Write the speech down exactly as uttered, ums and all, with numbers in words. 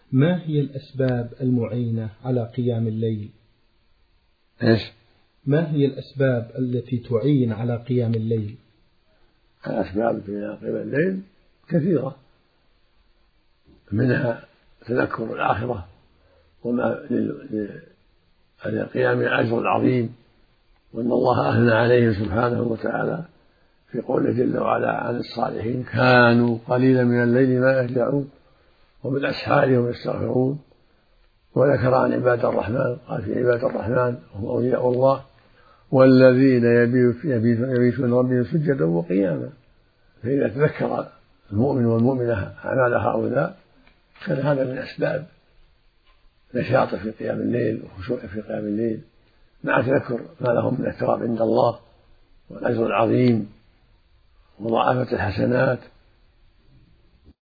ما هي الأسباب المعينة على قيام الليل؟ إيش؟ ما هي الأسباب التي تعين على قيام الليل؟ الأسباب في قيام الليل كثيرة، منها تذكر الآخرة وما للقيام الأجر العظيم، وأن الله أثنى عليهم سبحانه وتعالى في قوله جل وعلا عن الصالحين: كانوا قليلا من الليل ما يهجعون وبالأسحار هم يستغفرون. وذكر عن عباد الرحمن قال: في عباد الرحمن هم أولياء الله والذين يبيتون ربهم سجدا وقياما. فإذا تذكر المؤمن والمؤمنة أعمال هؤلاء كان هذا من أسباب نشاطه في قيام الليل وخشوعه في قيام الليل، مع تذكر ما لهم من الثواب عند الله والأجر العظيم ومضاعفة الحسنات